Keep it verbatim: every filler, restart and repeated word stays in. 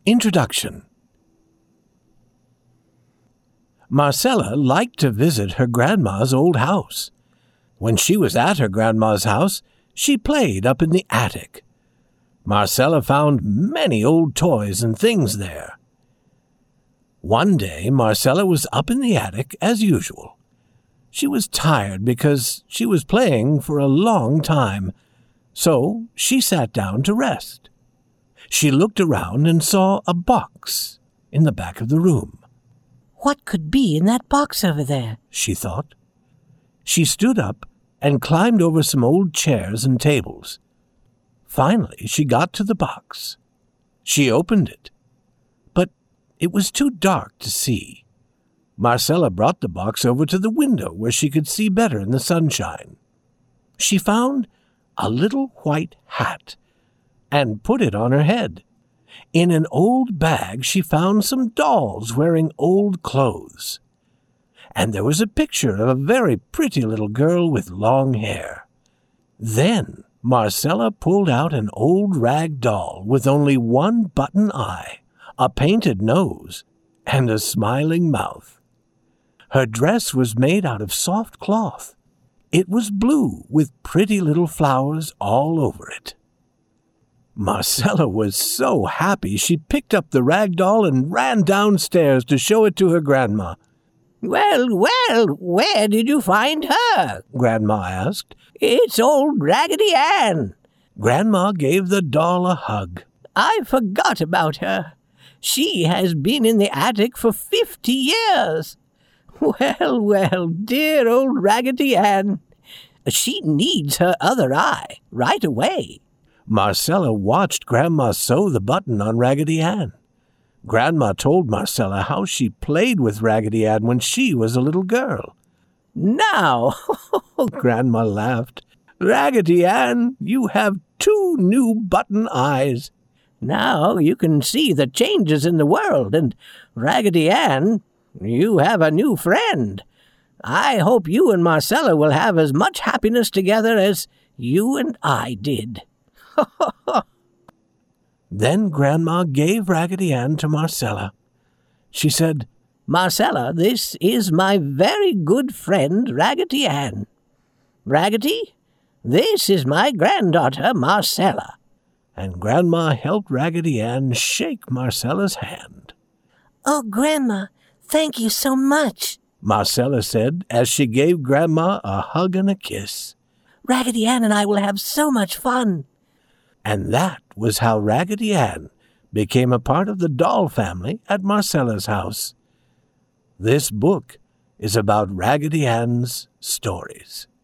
Introduction. Marcella liked to visit her grandma's old house. When she was at her grandma's house, she played up in the attic. Marcella found many old toys and things there. One day, Marcella was up in the attic as usual. She was tired because she was playing for a long time, so she sat down to rest. She looked around and saw a box in the back of the room. "What could be in that box over there?" she thought. She stood up and climbed over some old chairs and tables. Finally, she got to the box. She opened it, but it was too dark to see. Marcella brought the box over to the window where she could see better in the sunshine. She found a little white hat and put it on her head. In an old bag, she found some dolls wearing old clothes. And there was a picture of a very pretty little girl with long hair. Then Marcella pulled out an old rag doll with only one button eye, a painted nose, and a smiling mouth. Her dress was made out of soft cloth. It was blue with pretty little flowers all over it. Marcella was so happy she picked up the rag doll and ran downstairs to show it to her grandma. "Well, well, where did you find her?" Grandma asked. "It's old Raggedy Ann." Grandma gave the doll a hug. "I forgot about her. She has been in the attic for fifty years. Well, well, dear old Raggedy Ann. She needs her other eye right away." Marcella watched Grandma sew the button on Raggedy Ann. Grandma told Marcella how she played with Raggedy Ann when she was a little girl. "Now," Grandma laughed, "Raggedy Ann, you have two new button eyes. Now you can see the changes in the world, and Raggedy Ann, you have a new friend. I hope you and Marcella will have as much happiness together as you and I did." Then Grandma gave Raggedy Ann to Marcella. She said, "Marcella, this is my very good friend Raggedy Ann. Raggedy, this is my granddaughter Marcella." And Grandma helped Raggedy Ann shake Marcella's hand. "Oh, Grandma, thank you so much," Marcella said as she gave Grandma a hug and a kiss. "Raggedy Ann and I will have so much fun." And that was how Raggedy Ann became a part of the doll family at Marcella's house. This book is about Raggedy Ann's stories.